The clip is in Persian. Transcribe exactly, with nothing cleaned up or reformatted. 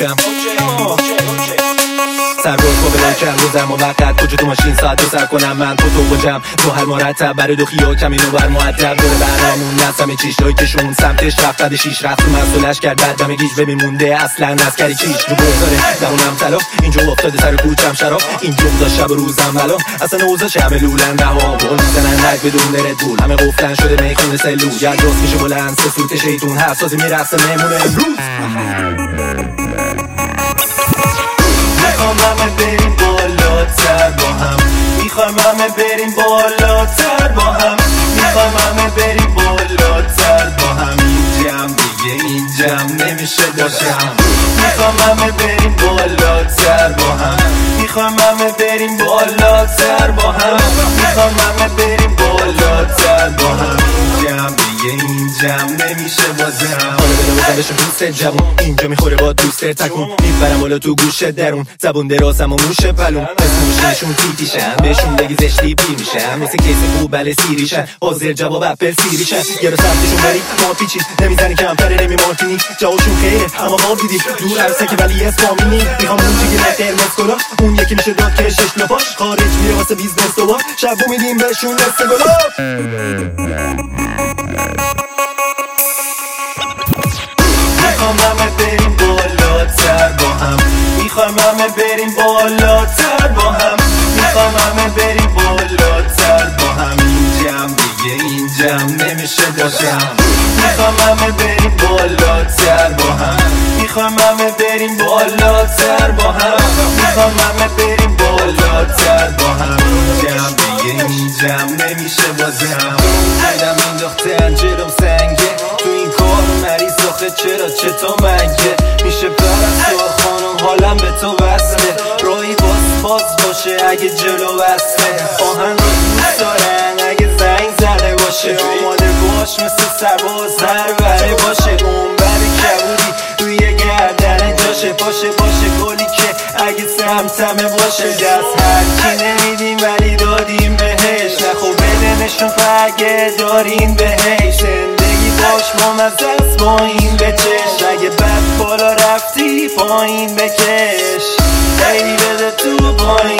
کوچم سر روز با بلاکم روزم و وقت کجا تو ماشین ساعت رو سر کنم من تو تو بجم دو هر مرتب برای دو خیا کمینو بر معدب دور برامون نسم چیش لای کشون سمتش رفت شیش رفت مسئولش کرد بعد دم گیج ببین مونده اصلا نسکری چیش رو بزاره دمونم طلا اینجا افتاده سر کوچم شراب این جمزا شب و روزم ولا اصلا اوضاع همه لولن رها بقول میزنن رگ بدون ردبول همه قفلن شده میخونه سلول ید راست میشه بلند سه سوت شیطون حساسی میرسه مهمونه امروز میخوام همه بریم بالاتر با هم میخوام همه بریم بالاتر با هم میخوام همه بریم بالاتر با هم این جمع دیگه این جمع نمیشه باشم میخوام همه بریم بالاتر با هم میخوام همه بریم بالاتر با هم میخوام همه بریم بالاتر با هم این جمع دیگه این جمع نمیشه بازم حالا بده بزنشون دوست جوون اینجا میخوره با دوست تکون میبرم بالا تو گوش درون زبون درازم و موشه پلون اسم موشنشون تیتیشن بهشون بگی زشتی پیر میشن مثل کیس خوبل سیریشن حاضر جواب اپل سیریشن یه رو سمتشون بری ما پیچید نمیزنی کمتره نمی مارتینی جوابشون خیره اما ما دیدی دور عرصه که ولی اسمامینی میخوام اون جگه قرمز کلا اون یکی میشه داد که شش لپاش خارج میره واسه بیزنس دوبار شب بو میدیم بهشون دست گلاب میخوام همه بریم بالاتر با هم میخوام همه بریم بالاتر با هم میخوام همه بریم بالاتر با هم این جمع دیگه این جمع نمیشه باشم میخوام همه بریم بالاتر با هم میخوام همه بریم بالاتر با هم میخوام همه بریم بالاتر با هم این جمع دیگه این جمع نمیشه بازم دلم انداخته انجلم سنگه تو این کار مریض آخه چرا چطور مگه میشه پرستار خانم حالم به تو وصله راهی باز باز باشه اگه جلو وصله آهن رو دوست دارن اگه زنگ زده باشه آماده باش مثل سرباز هر بره باشه اون بره کبودی توی گردن جاشه باشه باشه گلی که اگه سمتمه باشه دست هر کی نمیدیم ولی دادیم بهش نخو بده نشون فگه دارین بهش زندگی باش ما مزست با این بچش اگه بد بالا رفتی پایین بکش خیلی بده تو پایین